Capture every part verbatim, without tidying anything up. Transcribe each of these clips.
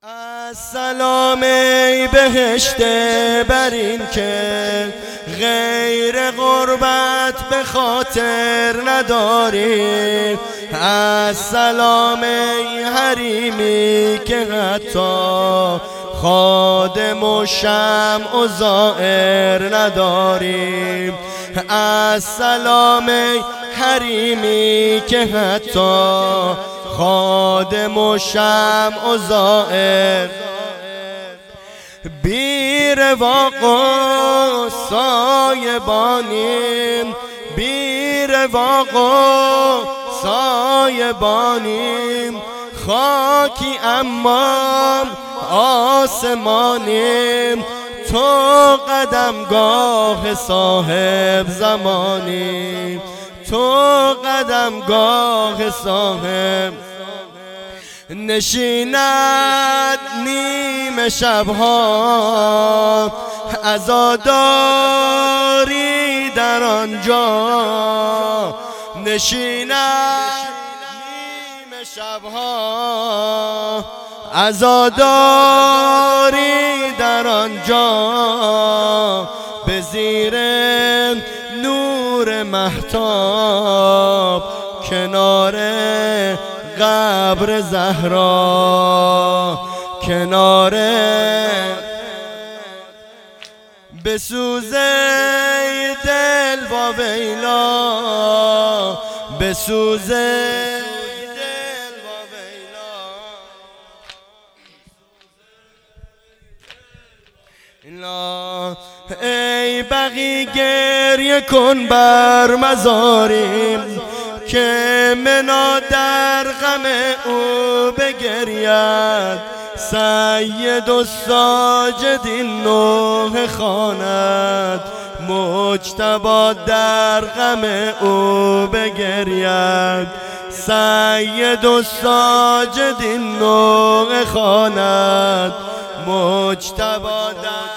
السلام ای بهشت بر این که غیر غربت به خاطر نداری. السلام ای حریمی که حتی خادم و شمع و زائر نداری. السلام ای حریمی که حتی خادم و شمع و زائر بی رواق و سایبانیم، بی رواق و سایبانیم، خاکی اما آسمانیم، تو قدمگاه صاحب زمانیم، تو قدمگاه صاحب. نشیند نیم شبها عزاداری در آنجا، نشیند نیم شبها عزاداری در آنجا، به زیر نور مهتاب کنار قبر زهرا، کنار بسوزه دل و ویلا، بسوزه دل و ویلا. ای بقی گریه کن بر مزاریم که منا در غم او بگرید. سید و ساجدین نوح خواند مجتبی در غم او بگرید. سید و ساجدین نوح خواند مجتبی در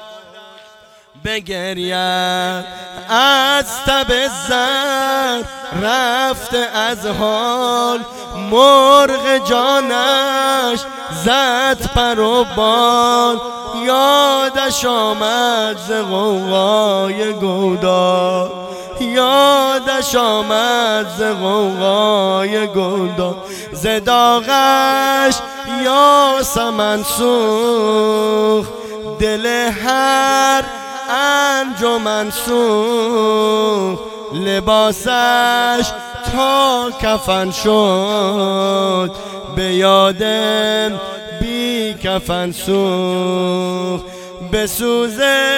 بگرید. از تب زن رفته از حال مرغ جانش زد پر و بال، یادش آمد ز غوغای گودال، یادش آمد ز غوغای گودال. ز داغش یاسمن سوخت دل هر انجمن سوخت، لباسش تا کفن شد به یادم بی کفن سوخت. بسوزه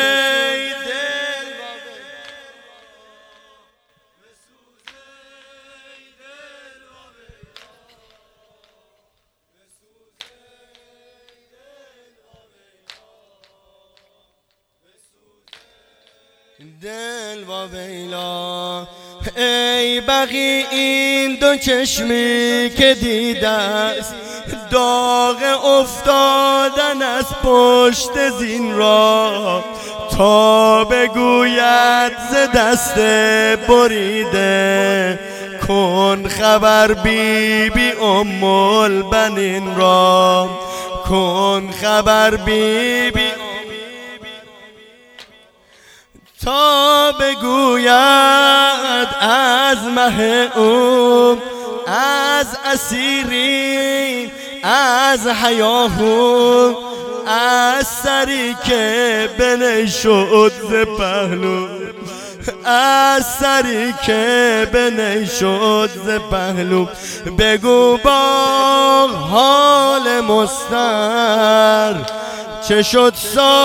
دل و ویلا. ای بقی این دو چشمی که دیده است داغ افتادن از پشت زین را، تا بگوید ز دست بریده کن خبر بی بی ام البنین را، کن خبر بی بی تا بگوید از مه او، از اسیرین، از حیاهو، از سری که بنی شد ز پهلو، از سری که بنی شد ز پهلو. بگو با حال مستر چه شد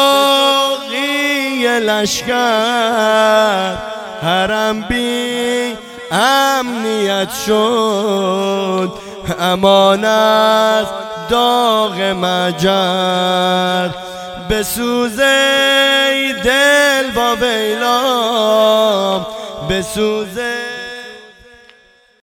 ساقی لشکر، حرم بی امنیت شد امان از داغ مجر. بسوزه دل و ویلا، بسوزه